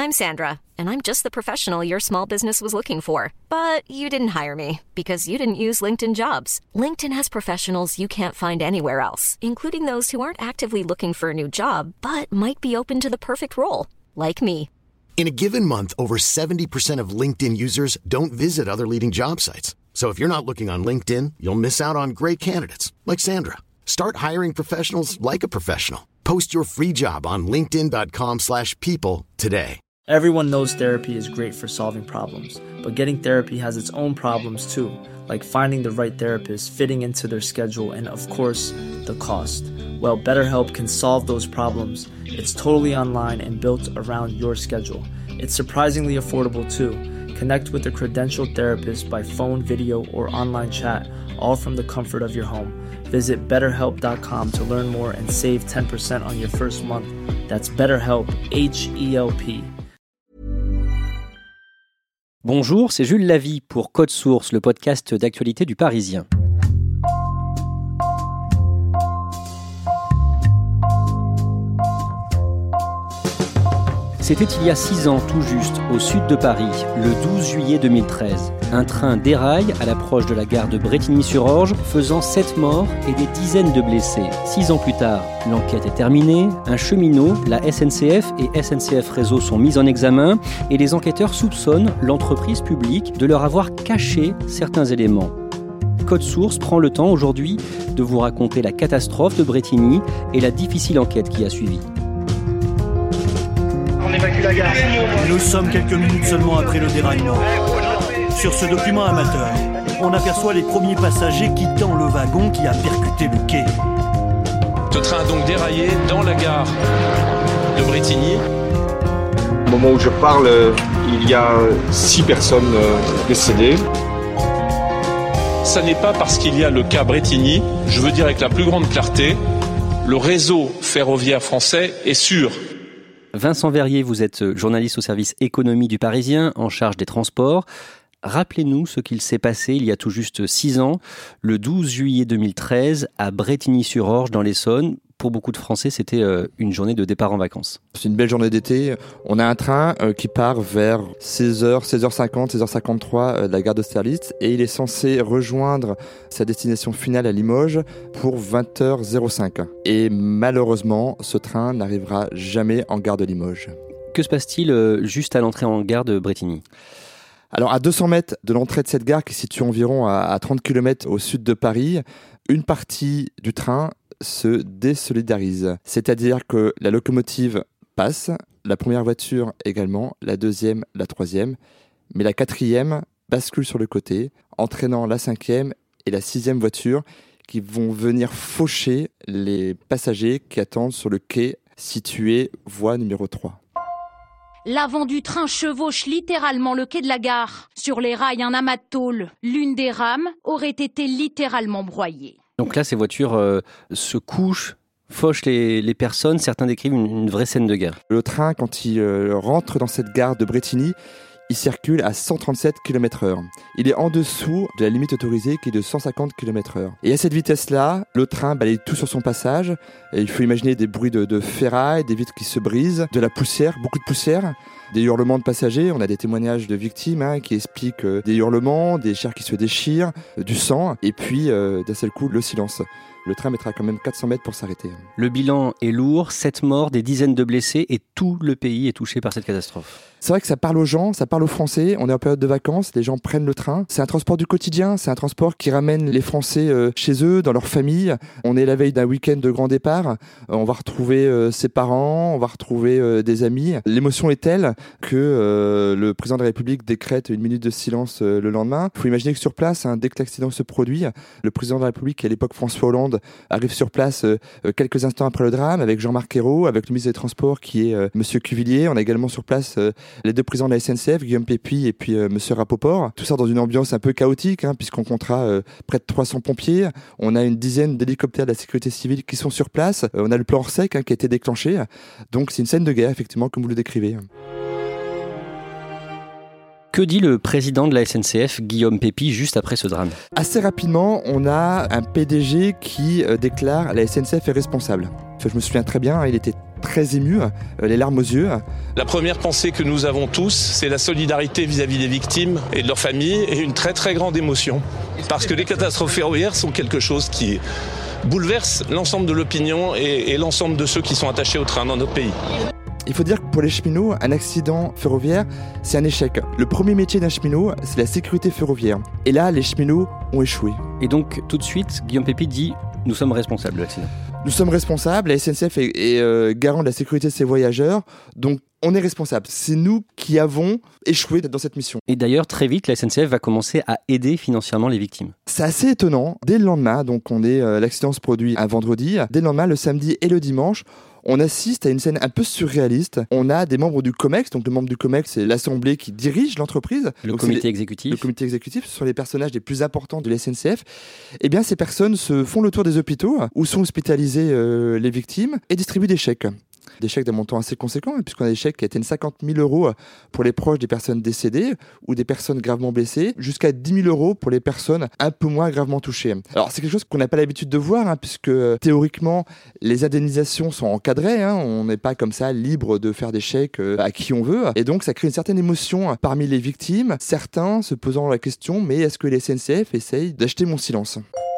I'm Sandra, and I'm just the professional your small business was looking for. But you didn't hire me because you didn't use LinkedIn Jobs. LinkedIn has professionals you can't find anywhere else, including those who aren't actively looking for a new job, but might be open to the perfect role, like me. In a given month, over 70% of LinkedIn users don't visit other leading job sites. So if you're not looking on LinkedIn, you'll miss out on great candidates like Sandra. Start hiring professionals like a professional. Post your free job on linkedin.com/people today. Everyone knows therapy is great for solving problems, but getting therapy has its own problems too, like finding the right therapist, fitting into their schedule, and of course, the cost. Well, BetterHelp can solve those problems. It's totally online and built around your schedule. It's surprisingly affordable too. Connect with a credentialed therapist by phone, video, or online chat, all from the comfort of your home. Visit BetterHelp.com to learn more and save 10% on your first month. That's BetterHelp, H-E-L-P. Bonjour, c'est Jules Lavie pour Code Source, le podcast d'actualité du Parisien. C'était il y a 6 ans tout juste, au sud de Paris, le 12 juillet 2013. Un train déraille à l'approche de la gare de Brétigny-sur-Orge, faisant 7 morts et des dizaines de blessés. 6 ans plus tard, l'enquête est terminée, un cheminot, la SNCF et SNCF Réseau sont mis en examen et les enquêteurs soupçonnent l'entreprise publique de leur avoir caché certains éléments. Code Source prend le temps aujourd'hui de vous raconter la catastrophe de Brétigny et la difficile enquête qui a suivi. On évacue la gare. Nous sommes quelques minutes seulement après le déraillement. Sur ce document amateur, on aperçoit les premiers passagers quittant le wagon qui a percuté le quai. Ce train a donc déraillé dans la gare de Brétigny. Au moment où je parle, il y a 6 personnes décédées. Ça n'est pas parce qu'il y a le cas Brétigny, je veux dire avec la plus grande clarté, le réseau ferroviaire français est sûr. Vincent Verrier, vous êtes journaliste au service économie du Parisien, en charge des transports. Rappelez-nous ce qu'il s'est passé il y a tout juste 6 ans, le 12 juillet 2013, à Brétigny-sur-Orge, dans l'Essonne. Pour beaucoup de Français, c'était une journée de départ en vacances. C'est une belle journée d'été. On a un train qui part vers 16h, 16h50, 16h53 de la gare d'Austerlitz et il est censé rejoindre sa destination finale à Limoges pour 20h05. Et malheureusement, ce train n'arrivera jamais en gare de Limoges. Que se passe-t-il juste à l'entrée en gare de Brétigny ? Alors, à 200 mètres de l'entrée de cette gare, qui est située environ à 30 km au sud de Paris, une partie du train se désolidarise. C'est-à-dire que la locomotive passe, la première voiture également, la deuxième, la troisième, mais la quatrième bascule sur le côté, entraînant la cinquième et la sixième voiture qui vont venir faucher les passagers qui attendent sur le quai situé voie numéro 3. L'avant du train chevauche littéralement le quai de la gare. Sur les rails, un amas de tôle. L'une des rames aurait été littéralement broyée. Donc là, ces voitures se couchent, fauchent les personnes. Certains décrivent une vraie scène de guerre. Le train, quand il rentre dans cette gare de Brétigny, il circule à 137 km/h. Il est en dessous de la limite autorisée qui est de 150 km/h. Et à cette vitesse-là, le train balaye tout sur son passage. Et il faut imaginer des bruits de ferraille, des vitres qui se brisent, de la poussière, beaucoup de poussière, des hurlements de passagers. On a des témoignages de victimes qui expliquent des hurlements, des chairs qui se déchirent, du sang, et puis d'un seul coup, le silence. Le train mettra quand même 400 mètres pour s'arrêter. Le bilan est lourd, 7 morts, des dizaines de blessés et tout le pays est touché par cette catastrophe. C'est vrai que ça parle aux gens, ça parle aux Français. On est en période de vacances, les gens prennent le train. C'est un transport du quotidien, c'est un transport qui ramène les Français chez eux, dans leur famille. On est la veille d'un week-end de grand départ. On va retrouver ses parents, on va retrouver des amis. L'émotion est telle que le président de la République décrète une minute de silence le lendemain. Il faut imaginer que sur place, dès que l'accident se produit, le président de la République, qui à l'époque François Hollande, arrive sur place quelques instants après le drame avec Jean-Marc Ayrault, avec le ministre des Transports qui est Monsieur Cuvillier. On a également sur place les 2 présidents de la SNCF, Guillaume Pépi et puis Monsieur Rapoport. Tout ça dans une ambiance un peu chaotique, puisqu'on comptera près de 300 pompiers. On a une dizaine d'hélicoptères de la sécurité civile qui sont sur place. On a le plan Orsec qui a été déclenché. Donc c'est une scène de guerre, effectivement, comme vous le décrivez. Que dit le président de la SNCF, Guillaume Pépi, juste après ce drame ? Assez rapidement, on a un PDG qui déclare « la SNCF est responsable ». Je me souviens très bien, il était très émus, les larmes aux yeux. La première pensée que nous avons tous, c'est la solidarité vis-à-vis des victimes et de leurs familles et une très très grande émotion. Parce que les catastrophes ferroviaires sont quelque chose qui bouleverse l'ensemble de l'opinion et l'ensemble de ceux qui sont attachés au train dans notre pays. Il faut dire que pour les cheminots, un accident ferroviaire, c'est un échec. Le premier métier d'un cheminot, c'est la sécurité ferroviaire. Et là, les cheminots ont échoué. Et donc, tout de suite, Guillaume Pépy dit « Nous sommes responsables de l'accident ». Nous sommes responsables, la SNCF est garant de la sécurité de ses voyageurs, donc on est responsable. C'est nous qui avons échoué dans cette mission. Et d'ailleurs, très vite, la SNCF va commencer à aider financièrement les victimes. C'est assez étonnant. Dès le lendemain, donc l'accident se produit un vendredi, dès le lendemain, le samedi et le dimanche, on assiste à une scène un peu surréaliste. On a des membres du COMEX, donc le membre du COMEX, c'est l'assemblée qui dirige l'entreprise. Le comité exécutif. Le comité exécutif, ce sont les personnages les plus importants de la SNCF. Eh bien, ces personnes se font le tour des hôpitaux où sont hospitalisées les victimes et distribuent des chèques. Des chèques d'un montant assez conséquent, puisqu'on a des chèques qui atteignent 50 000 € pour les proches des personnes décédées ou des personnes gravement blessées, jusqu'à 10 000 € pour les personnes un peu moins gravement touchées. Alors c'est quelque chose qu'on n'a pas l'habitude de voir, puisque théoriquement les indemnisations sont encadrées, on n'est pas comme ça libre de faire des chèques à qui on veut, et donc ça crée une certaine émotion parmi les victimes, certains se posant la question, mais est-ce que les SNCF essayent d'acheter mon silence ?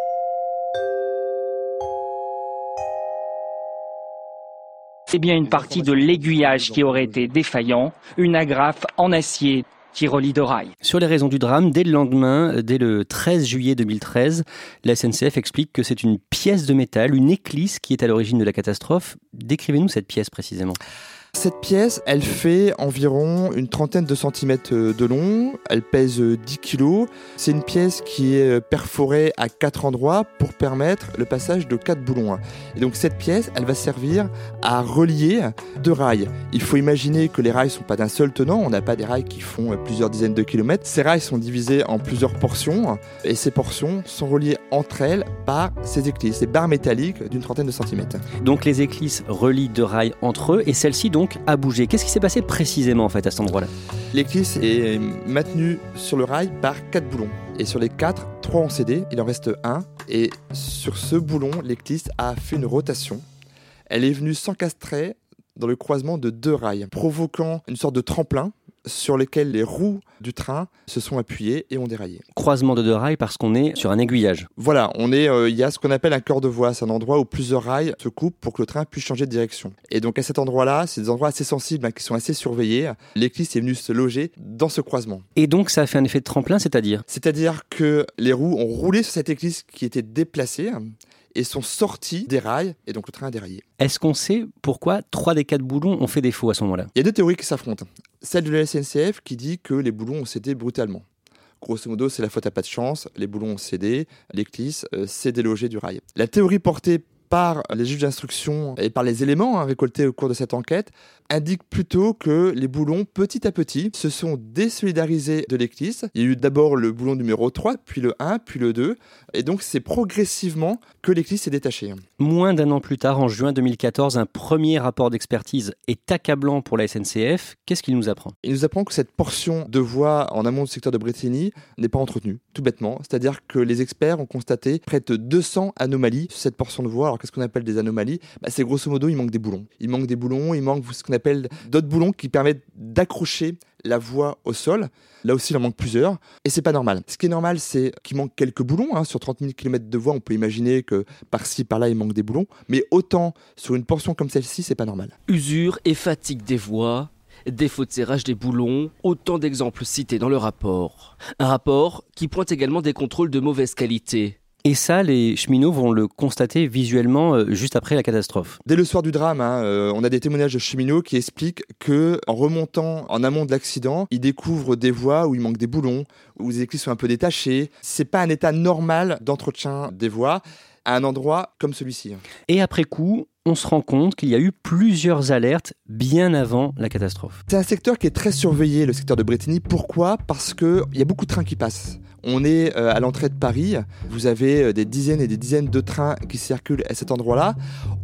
C'est bien une partie de l'aiguillage qui aurait été défaillant, une agrafe en acier qui relie deux rails. Sur les raisons du drame, dès le lendemain, dès le 13 juillet 2013, la SNCF explique que c'est une pièce de métal, une éclisse qui est à l'origine de la catastrophe. Décrivez-nous cette pièce précisément. Cette pièce, elle fait environ une trentaine de centimètres de long, elle pèse 10 kilos. C'est une pièce qui est perforée à 4 endroits pour permettre le passage de 4 boulons. Et donc cette pièce, elle va servir à relier 2 rails. Il faut imaginer que les rails ne sont pas d'un seul tenant, on n'a pas des rails qui font plusieurs dizaines de kilomètres. Ces rails sont divisés en plusieurs portions et ces portions sont reliées entre elles par ces éclisses, ces barres métalliques d'une trentaine de centimètres. Donc les éclisses relient 2 rails entre eux et celle-ci donc a bougé. Qu'est-ce qui s'est passé précisément en fait à cet endroit-là ? L'éclisse est maintenue sur le rail par 4 boulons. Et sur les 4, 3 ont cédé, il en reste 1. Et sur ce boulon, l'éclisse a fait une rotation. Elle est venue s'encastrer dans le croisement de 2 rails, provoquant une sorte de tremplin sur lequel les roues du train se sont appuyées et ont déraillé. Croisement de 2 rails parce qu'on est sur un aiguillage. Voilà, il y a ce qu'on appelle un cœur de voie, c'est un endroit où plusieurs rails se coupent pour que le train puisse changer de direction. Et donc à cet endroit-là, c'est des endroits assez sensibles qui sont assez surveillés. L'éclisse est venue se loger dans ce croisement. Et donc ça a fait un effet de tremplin, c'est-à-dire ? C'est-à-dire que les roues ont roulé sur cette éclisse qui était déplacée et sont sortis des rails, et donc le train a déraillé. Est-ce qu'on sait pourquoi 3 des 4 boulons ont fait défaut à ce moment-là ? Il y a 2 théories qui s'affrontent. Celle de la SNCF qui dit que les boulons ont cédé brutalement. Grosso modo, c'est la faute à pas de chance, les boulons ont cédé, l'éclisse s'est délogée du rail. La théorie portée par les juges d'instruction et par les éléments récoltés au cours de cette enquête indique plutôt que les boulons, petit à petit, se sont désolidarisés de l'éclisse. Il y a eu d'abord le boulon numéro 3, puis le 1, puis le 2, et donc c'est progressivement que l'éclisse s'est détachée. Moins d'un an plus tard, en juin 2014, un premier rapport d'expertise est accablant pour la SNCF. Qu'est-ce qu'il nous apprend ? Il nous apprend que cette portion de voie en amont du secteur de Brétigny n'est pas entretenue, tout bêtement. C'est-à-dire que les experts ont constaté près de 200 anomalies sur cette portion de voie. Alors qu'est-ce qu'on appelle des anomalies ? C'est grosso modo, il manque des boulons. Il manque ce qu'on appelle d'autres boulons qui permettent d'accrocher la voie au sol. Là aussi, il en manque plusieurs. Et c'est pas normal. Ce qui est normal, c'est qu'il manque quelques boulons. Sur 30 000 km de voie, on peut imaginer que par-ci, par-là, il manque des boulons. Mais autant sur une portion comme celle-ci, c'est pas normal. Usure et fatigue des voies, défaut de serrage des boulons, autant d'exemples cités dans le rapport. Un rapport qui pointe également des contrôles de mauvaise qualité. Et ça, les cheminots vont le constater visuellement juste après la catastrophe. Dès le soir du drame, on a des témoignages de cheminots qui expliquent qu'en remontant en amont de l'accident, ils découvrent des voies où il manque des boulons, où les éclisses sont un peu détachées. C'est pas un état normal d'entretien des voies à un endroit comme celui-ci. Et après coup, on se rend compte qu'il y a eu plusieurs alertes bien avant la catastrophe. C'est un secteur qui est très surveillé, le secteur de Brétigny. Pourquoi ? Parce qu'il y a beaucoup de trains qui passent. On est à l'entrée de Paris, vous avez des dizaines et des dizaines de trains qui circulent à cet endroit-là.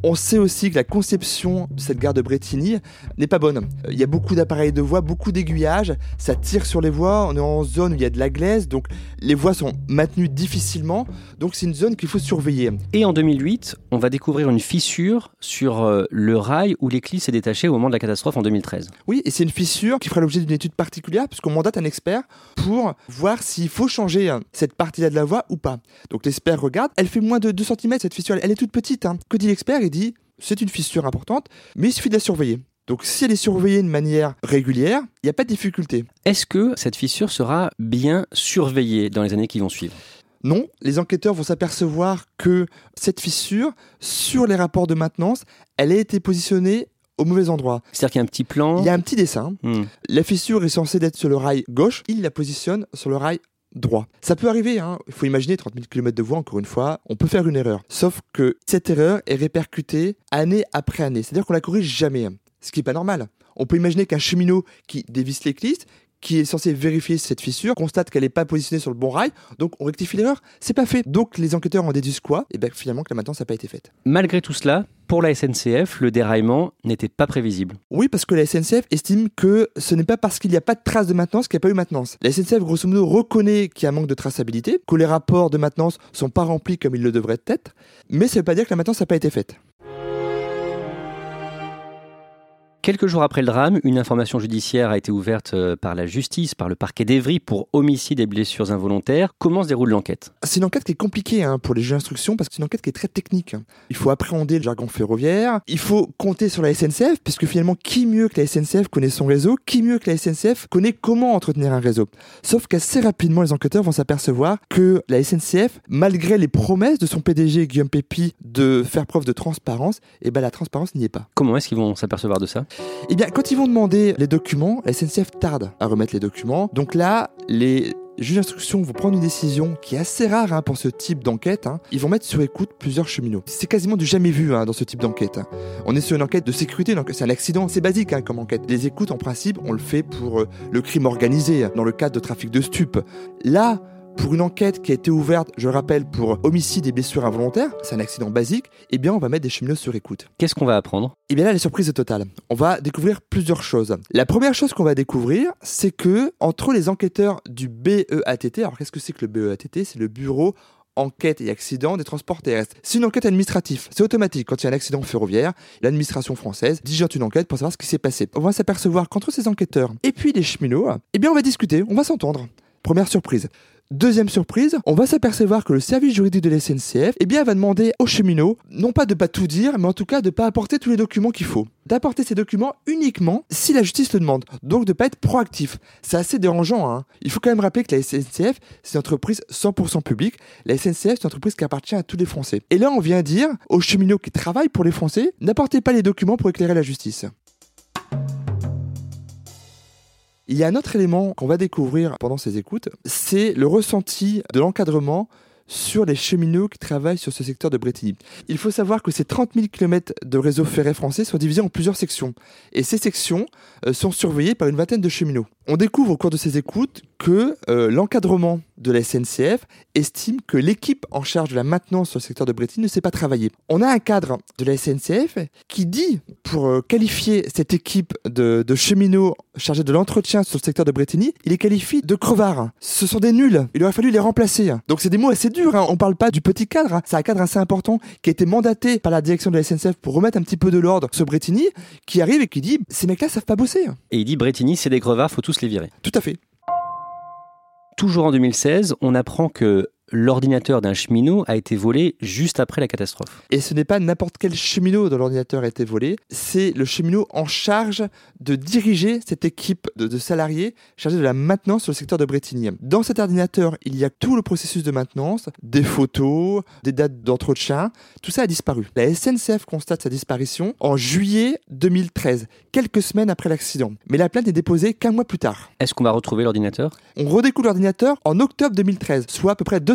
On sait aussi que la conception de cette gare de Brétigny n'est pas bonne. Il y a beaucoup d'appareils de voies, beaucoup d'aiguillages, ça tire sur les voies, on est en zone où il y a de la glaise, donc les voies sont maintenues difficilement, donc c'est une zone qu'il faut surveiller. Et en 2008, on va découvrir une fissure sur le rail où l'éclisse s'est détachée au moment de la catastrophe en 2013. Oui, et c'est une fissure qui fera l'objet d'une étude particulière, puisqu'on mandate un expert pour voir s'il faut changer cette partie-là de la voie ou pas. Donc l'expert regarde, elle fait moins de 2 cm cette fissure, elle est toute petite. Que dit l'expert ? Il dit, c'est une fissure importante, mais il suffit de la surveiller. Donc si elle est surveillée de manière régulière, il n'y a pas de difficulté. Est-ce que cette fissure sera bien surveillée dans les années qui vont suivre ? Non, les enquêteurs vont s'apercevoir que cette fissure, sur les rapports de maintenance, elle a été positionnée au mauvais endroit. C'est-à-dire qu'il y a un petit plan. Il y a un petit dessin. La fissure est censée être sur le rail gauche, il la positionne sur le rail droit. Ça peut arriver, il faut imaginer 30 000 km de voie, encore une fois, on peut faire une erreur. Sauf que cette erreur est répercutée année après année, c'est-à-dire qu'on la corrige jamais, ce qui n'est pas normal. On peut imaginer qu'un cheminot qui dévisse l'éclisse, qui est censé vérifier cette fissure, constate qu'elle n'est pas positionnée sur le bon rail, donc on rectifie l'erreur, c'est pas fait. Donc les enquêteurs en déduisent quoi ? Et bien finalement que la maintenance n'a pas été faite. Malgré tout cela, pour la SNCF, le déraillement n'était pas prévisible. Oui, parce que la SNCF estime que ce n'est pas parce qu'il n'y a pas de traces de maintenance qu'il n'y a pas eu maintenance. La SNCF, grosso modo, reconnaît qu'il y a un manque de traçabilité, que les rapports de maintenance ne sont pas remplis comme ils le devraient être, mais ça ne veut pas dire que la maintenance n'a pas été faite. Quelques jours après le drame, une information judiciaire a été ouverte par la justice, par le parquet d'Évry pour homicide et blessures involontaires. Comment se déroule l'enquête ? C'est une enquête qui est compliquée pour les juges d'instruction parce que c'est une enquête qui est très technique. Il faut appréhender le jargon ferroviaire, il faut compter sur la SNCF puisque finalement qui mieux que la SNCF connaît son réseau, qui mieux que la SNCF connaît comment entretenir un réseau. Sauf qu'assez rapidement les enquêteurs vont s'apercevoir que la SNCF, malgré les promesses de son PDG Guillaume Pépi de faire preuve de transparence, la transparence n'y est pas. Comment est-ce qu'ils vont s'apercevoir de ça ? Eh bien, quand ils vont demander les documents, la SNCF tarde à remettre les documents. Donc là, les juges d'instruction vont prendre une décision qui est assez rare pour ce type d'enquête. Ils vont mettre sur écoute plusieurs cheminots. C'est quasiment du jamais vu dans ce type d'enquête. On est sur une enquête de sécurité, donc c'est un accident, c'est basique comme enquête. Les écoutes, en principe, on le fait pour le crime organisé, dans le cadre de trafic de stupes. Là, pour une enquête qui a été ouverte, je le rappelle, pour homicide et blessures involontaires, c'est un accident basique, on va mettre des cheminots sur écoute. Qu'est-ce qu'on va apprendre ? Là, la surprise est totale. On va découvrir plusieurs choses. La première chose qu'on va découvrir, c'est que entre les enquêteurs du BEATT, alors qu'est-ce que c'est que le BEATT ? C'est le Bureau Enquête et Accidents des Transports Terrestres. C'est une enquête administrative, c'est automatique. Quand il y a un accident ferroviaire, l'administration française diligente une enquête pour savoir ce qui s'est passé. On va s'apercevoir qu'entre ces enquêteurs et puis les cheminots, on va discuter, on va s'entendre. Première surprise. Deuxième surprise, on va s'apercevoir que le service juridique de la SNCF va demander aux cheminots, non pas de pas tout dire, mais en tout cas de pas apporter tous les documents qu'il faut. D'apporter ces documents uniquement si la justice le demande. Donc de pas être proactif. C'est assez dérangeant. Il faut quand même rappeler que la SNCF, c'est une entreprise 100% publique. La SNCF, c'est une entreprise qui appartient à tous les Français. Et là, on vient dire aux cheminots qui travaillent pour les Français, n'apportez pas les documents pour éclairer la justice. Il y a un autre élément qu'on va découvrir pendant ces écoutes, c'est le ressenti de l'encadrement sur les cheminots qui travaillent sur ce secteur de Brétigny. Il faut savoir que ces 30 000 km de réseau ferré français sont divisés en plusieurs sections. Et ces sections sont surveillées par une vingtaine de cheminots. On découvre au cours de ces écoutes que l'encadrement de la SNCF estime que l'équipe en charge de la maintenance sur le secteur de Brétigny ne sait pas travailler. On a un cadre de la SNCF qui dit, pour qualifier cette équipe de cheminots chargés de l'entretien sur le secteur de Brétigny, il les qualifie de crevards. Ce sont des nuls. Il aurait fallu les remplacer. Donc c'est des mots assez durs. On ne parle pas du petit cadre. C'est un cadre assez important qui a été mandaté par la direction de la SNCF pour remettre un petit peu de l'ordre sur Brétigny, qui arrive et qui dit « ces mecs-là savent pas bosser ». Et il dit « Brétigny, c'est des crevards, faut tous les virer ». Tout à fait. Toujours en 2016, on apprend que l'ordinateur d'un cheminot a été volé juste après la catastrophe. Et ce n'est pas n'importe quel cheminot dont l'ordinateur a été volé, c'est le cheminot en charge de diriger cette équipe de salariés chargés de la maintenance sur le secteur de Brétigny. Dans cet ordinateur, il y a tout le processus de maintenance, des photos, des dates d'entretien, tout ça a disparu. La SNCF constate sa disparition en juillet 2013, quelques semaines après l'accident. Mais la plainte est déposée qu'un mois plus tard. Est-ce qu'on va retrouver l'ordinateur ? On redécouvre l'ordinateur en octobre 2013, soit à peu près 2-3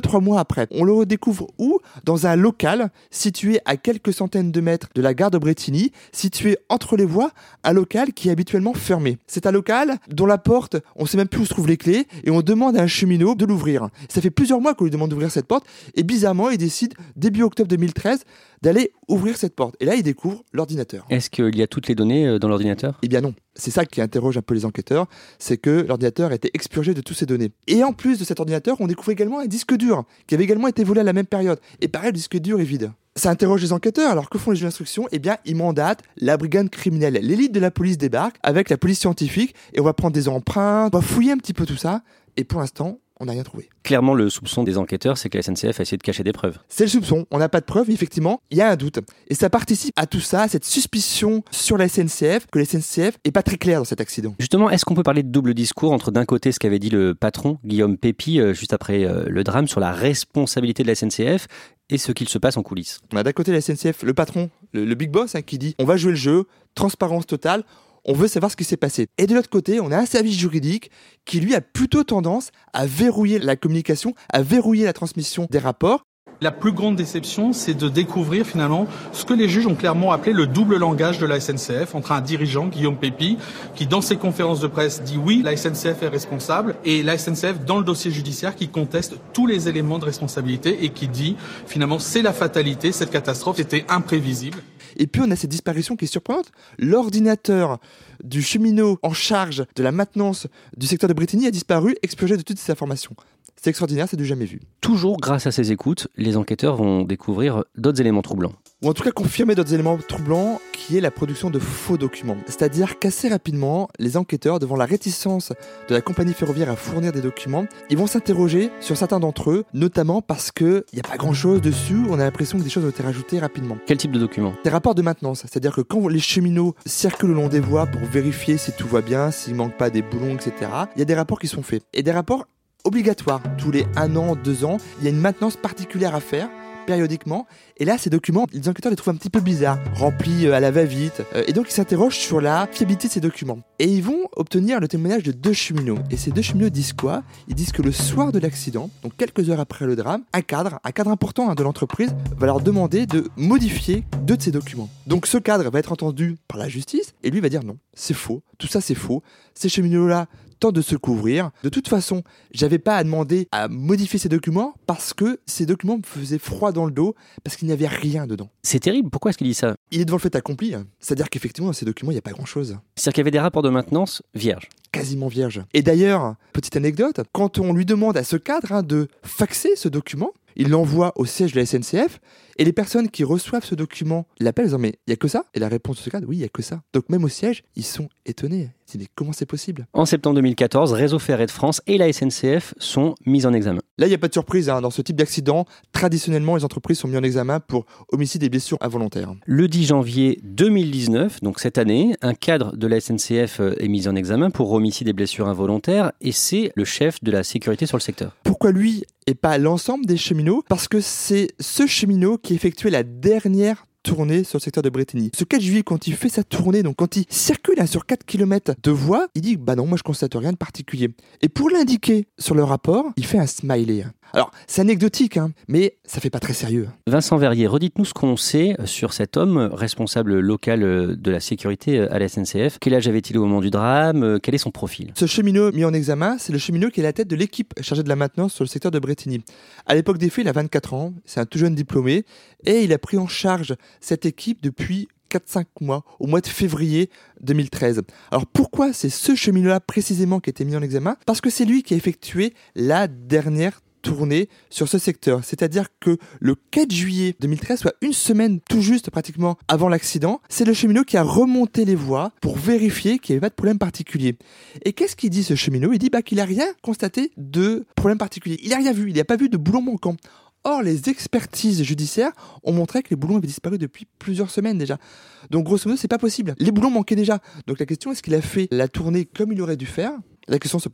2-3 mois après. On le redécouvre où ? Dans un local situé à quelques centaines de mètres de la gare de Brétigny, situé entre les voies, un local qui est habituellement fermé. C'est un local dont la porte, on ne sait même plus où se trouvent les clés, et on demande à un cheminot de l'ouvrir. Ça fait plusieurs mois qu'on lui demande d'ouvrir cette porte, et bizarrement, il décide, début octobre 2013, d'aller ouvrir cette porte. Et là, il découvre l'ordinateur. Est-ce qu'il y a toutes les données dans l'ordinateur ? Eh bien non. C'est ça qui interroge un peu les enquêteurs, c'est que l'ordinateur a été expurgé de toutes ces données. Et en plus de cet ordinateur, on découvre également un disque dur, qui avait également été volé à la même période. Et pareil, le disque dur est vide. Ça interroge les enquêteurs, alors que font les juges d'instruction ? Eh bien, ils mandatent la brigade criminelle. L'élite de la police débarque avec la police scientifique, et on va prendre des empreintes, on va fouiller un petit peu tout ça, et pour l'instant, on n'a rien trouvé. Clairement, le soupçon des enquêteurs, c'est que la SNCF a essayé de cacher des preuves. C'est le soupçon. On n'a pas de preuves, mais effectivement, il y a un doute. Et ça participe à tout ça, à cette suspicion sur la SNCF, que la SNCF n'est pas très claire dans cet accident. Justement, est-ce qu'on peut parler de double discours entre d'un côté ce qu'avait dit le patron, Guillaume Pépi, juste après le drame, sur la responsabilité de la SNCF, et ce qu'il se passe en coulisses ? On a d'un côté la SNCF, le patron, le big boss, qui dit « on va jouer le jeu, transparence totale ». On veut savoir ce qui s'est passé. Et de l'autre côté, on a un service juridique qui, lui, a plutôt tendance à verrouiller la communication, à verrouiller la transmission des rapports. La plus grande déception, c'est de découvrir finalement ce que les juges ont clairement appelé le double langage de la SNCF entre un dirigeant, Guillaume Pépi, qui dans ses conférences de presse dit oui, la SNCF est responsable, et la SNCF dans le dossier judiciaire qui conteste tous les éléments de responsabilité et qui dit finalement c'est la fatalité, cette catastrophe était imprévisible. Et puis on a cette disparition qui est surprenante. L'ordinateur du cheminot en charge de la maintenance du secteur de Brétigny a disparu, expurgé de toutes ces informations. C'est extraordinaire, c'est du jamais vu. Toujours grâce à ces écoutes, les enquêteurs vont découvrir d'autres éléments troublants. Ou en tout cas confirmer d'autres éléments troublants, qui est la production de faux documents. C'est-à-dire qu'assez rapidement, les enquêteurs, devant la réticence de la compagnie ferroviaire à fournir des documents, ils vont s'interroger sur certains d'entre eux, notamment parce qu'il n'y a pas grand-chose dessus, on a l'impression que des choses ont été rajoutées rapidement. Quel type de documents ? Des rapports de maintenance, c'est-à-dire que quand les cheminots circulent le long des voies pour vérifier si tout va bien, s'il ne manque pas des boulons, etc., il y a des rapports qui sont faits. Et des rapports obligatoires. Tous les 1 an, 2 ans, il y a une maintenance particulière à faire, périodiquement. Et là, ces documents, les enquêteurs les trouvent un petit peu bizarres, remplis à la va-vite. Et donc, ils s'interrogent sur la fiabilité de ces documents. Et ils vont obtenir le témoignage de 2 cheminots. Et ces 2 cheminots disent quoi ? Ils disent que le soir de l'accident, donc quelques heures après le drame, un cadre important de l'entreprise, va leur demander de modifier 2 de ces documents. Donc, ce cadre va être entendu par la justice et lui va dire non, c'est faux, tout ça c'est faux. Ces cheminots-là tentent de se couvrir. De toute façon, j'avais pas à demander à modifier ces documents parce que ces documents me faisaient froid dans le dos parce qu'il n'y avait rien dedans. C'est terrible, pourquoi est-ce qu'il dit ça ? Il est devant le fait accompli, c'est-à-dire qu'effectivement dans ces documents il n'y a pas grand-chose. C'est-à-dire qu'il y avait des rapports de maintenance vierges. Quasiment vierges. Et d'ailleurs, petite anecdote, quand on lui demande à ce cadre de faxer ce document, il l'envoie au siège de la SNCF et les personnes qui reçoivent ce document l'appellent en disant mais il n'y a que ça ? Et la réponse de ce cadre, oui, il n'y a que ça. Donc même au siège, ils sont étonnés. Ils disent mais comment c'est possible ? En septembre 2014, Réseau Ferré de France et la SNCF sont mis en examen. Là, il n'y a pas de surprise. Dans ce type d'accident, traditionnellement, les entreprises sont mises en examen pour homicide et blessures involontaires. Le 10 janvier 2019, donc cette année, un cadre de la SNCF est mis en examen pour homicide et blessures involontaires et c'est le chef de la sécurité sur le secteur. Pourquoi lui et pas l'ensemble des cheminots ? Parce que c'est ce cheminot qui effectuait la dernière tournée sur le secteur de Brétigny. Ce 4 juillet, quand il fait sa tournée, donc quand il circule sur 4 km de voie, il dit « bah non, moi je constate rien de particulier ». Et pour l'indiquer sur le rapport, il fait un smiley. Alors, c'est anecdotique, mais ça fait pas très sérieux. Vincent Verrier, redites-nous ce qu'on sait sur cet homme responsable local de la sécurité à la SNCF. Quel âge avait-il au moment du drame ? Quel est son profil ? Ce cheminot mis en examen, c'est le cheminot qui est à la tête de l'équipe chargée de la maintenance sur le secteur de Brétigny. À l'époque des faits, il a 24 ans, c'est un tout jeune diplômé, et il a pris en charge cette équipe depuis 4-5 mois, au mois de février 2013. Alors pourquoi c'est ce cheminot-là précisément qui a été mis en examen ? Parce que c'est lui qui a effectué la dernière tournée sur ce secteur. C'est-à-dire que le 4 juillet 2013, soit une semaine tout juste pratiquement avant l'accident, c'est le cheminot qui a remonté les voies pour vérifier qu'il n'y avait pas de problème particulier. Et qu'est-ce qu'il dit ce cheminot ? Il dit qu'il n'a rien constaté de problème particulier. Il n'a rien vu, il n'a pas vu de boulon manquant. Or, les expertises judiciaires ont montré que les boulons avaient disparu depuis plusieurs semaines déjà. Donc, grosso modo, c'est pas possible. Les boulons manquaient déjà. Donc, la question, est-ce qu'il a fait la tournée comme il aurait dû faire ? La question se pose.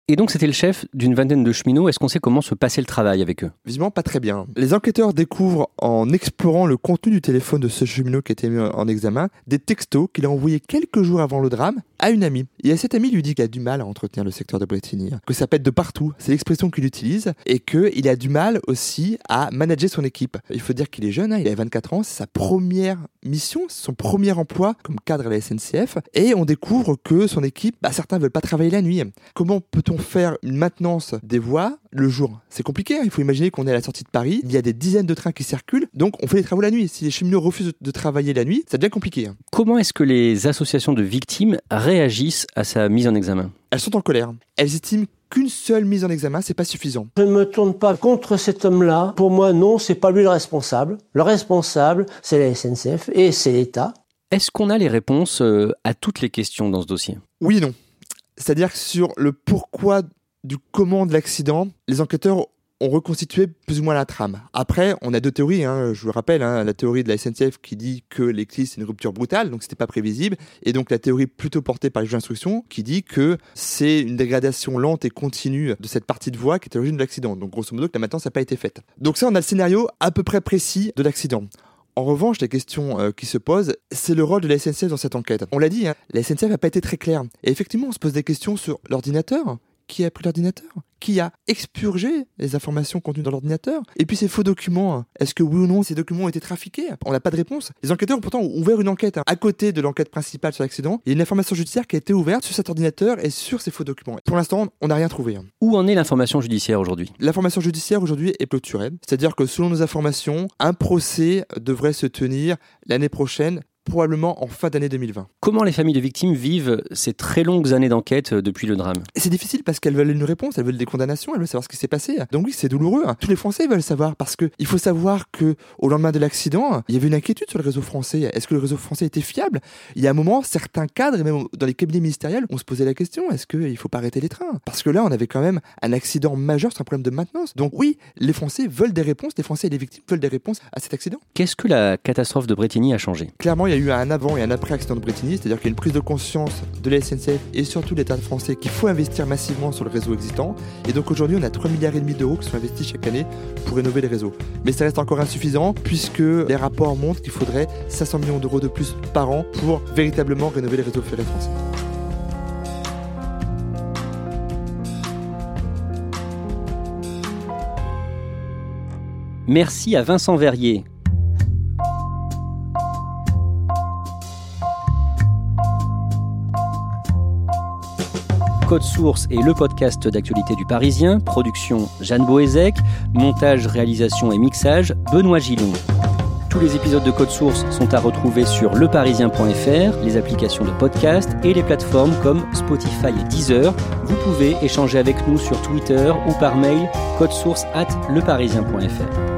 Et donc c'était le chef d'une vingtaine de cheminots. Est-ce qu'on sait comment se passait le travail avec eux ? Visiblement pas très bien. Les enquêteurs découvrent, en explorant le contenu du téléphone de ce cheminot qui a été mis en examen, des textos qu'il a envoyés quelques jours avant le drame à une amie. Et cette amie lui dit qu'il a du mal à entretenir le secteur de Brétigny, que ça pète de partout, c'est l'expression qu'il utilise, et qu'il a du mal aussi à manager son équipe. Il faut dire qu'il est jeune, il a 24 ans, c'est sa première mission, son premier emploi comme cadre à la SNCF, et on découvre que son équipe, certains veulent pas travailler la nuit. Comment peut-on faire une maintenance des voies le jour ? C'est compliqué, il faut imaginer qu'on est à la sortie de Paris, il y a des dizaines de trains qui circulent, donc on fait les travaux la nuit. Si les cheminots refusent de travailler la nuit, ça devient compliqué. Comment est-ce que les associations de victimes réagissent à sa mise en examen ? Elles sont en colère. Elles estiment qu'une seule mise en examen, c'est pas suffisant. Je ne me tourne pas contre cet homme-là. Pour moi, non, c'est pas lui le responsable. Le responsable, c'est la SNCF et c'est l'État. Est-ce qu'on a les réponses à toutes les questions dans ce dossier ? Oui et non. C'est-à-dire que sur le pourquoi du comment de l'accident, les enquêteurs ont reconstitué plus ou moins la trame. Après, on a deux théories, je vous le rappelle, la théorie de la SNCF qui dit que l'éclisse c'est une rupture brutale, donc c'était pas prévisible, et donc la théorie plutôt portée par les juges d'instruction qui dit que c'est une dégradation lente et continue de cette partie de voie qui est à l'origine de l'accident. Donc grosso modo que la maintenance n'a pas été faite. Donc ça, on a le scénario à peu près précis de l'accident. En revanche, la question qui se pose, c'est le rôle de la SNCF dans cette enquête. On l'a dit, la SNCF n'a pas été très claire. Et effectivement, on se pose des questions sur l'ordinateur. Qui a pris l'ordinateur ? Qui a expurgé les informations contenues dans l'ordinateur ? Et puis ces faux documents, est-ce que oui ou non ces documents ont été trafiqués ? On n'a pas de réponse. Les enquêteurs ont pourtant ouvert une enquête. À côté de l'enquête principale sur l'accident, il y a une information judiciaire qui a été ouverte sur cet ordinateur et sur ces faux documents. Pour l'instant, on n'a rien trouvé. Où en est l'information judiciaire aujourd'hui ? L'information judiciaire aujourd'hui est clôturée. C'est-à-dire que selon nos informations, un procès devrait se tenir l'année prochaine, probablement en fin d'année 2020. Comment les familles de victimes vivent ces très longues années d'enquête depuis le drame ? C'est difficile parce qu'elles veulent une réponse, elles veulent des condamnations, elles veulent savoir ce qui s'est passé. Donc oui, c'est douloureux. Tous les Français veulent savoir parce que il faut savoir que au lendemain de l'accident, il y avait une inquiétude sur le réseau français. Est-ce que le réseau français était fiable ? Il y a un moment, certains cadres, et même dans les cabinets ministériels, on se posait la question, est-ce qu'il ne faut pas arrêter les trains ? Parce que là, on avait quand même un accident majeur sur un problème de maintenance. Donc oui, les Français veulent des réponses, les Français et les victimes veulent des réponses à cet accident. Qu'est-ce que la catastrophe de Brétigny a changé ? Clairement, il y a eu un avant et un après accident de Brétigny, c'est-à-dire qu'il y a une prise de conscience de la SNCF et surtout de l'État français qu'il faut investir massivement sur le réseau existant. Et donc aujourd'hui, on a 3,5 milliards d'euros qui sont investis chaque année pour rénover les réseaux. Mais ça reste encore insuffisant puisque les rapports montrent qu'il faudrait 500 millions d'euros de plus par an pour véritablement rénover les réseaux ferrés français. Merci à Vincent Verrier. Code Source est le podcast d'actualité du Parisien. Production Jeanne Boézek. Montage, réalisation et mixage Benoît Gillon. Tous les épisodes de Code Source sont à retrouver sur leparisien.fr, les applications de podcast et les plateformes comme Spotify et Deezer. Vous pouvez échanger avec nous sur Twitter ou par mail codesource@leparisien.fr.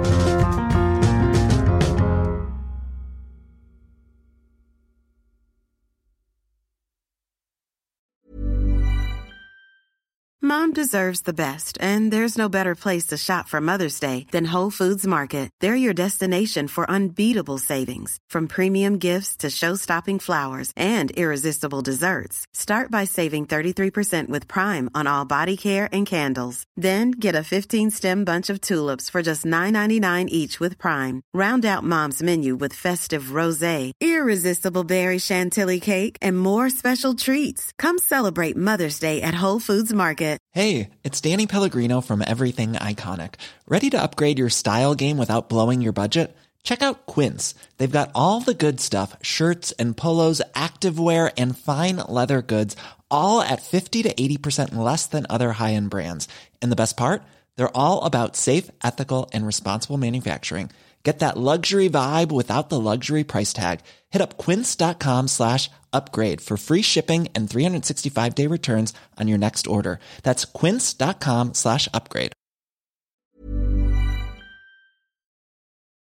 Mom deserves the best, and there's no better place to shop for Mother's Day than Whole Foods Market. They're your destination for unbeatable savings, from premium gifts to show-stopping flowers and irresistible desserts. Start by saving 33% with Prime on all body care and candles. Then get a 15-stem bunch of tulips for just $9.99 each with Prime. Round out Mom's menu with festive rosé, irresistible berry chantilly cake, and more special treats. Come celebrate Mother's Day at Whole Foods Market. Hey, it's Danny Pellegrino from Everything Iconic. Ready to upgrade your style game without blowing your budget? Check out Quince. They've got all the good stuff, shirts and polos, activewear, and fine leather goods, all at 50 to 80% less than other high-end brands. And the best part? They're all about safe, ethical, and responsible manufacturing. Get that luxury vibe without the luxury price tag. Hit up quince.com/upgrade for free shipping and 365-day returns on your next order. That's quince.com/upgrade.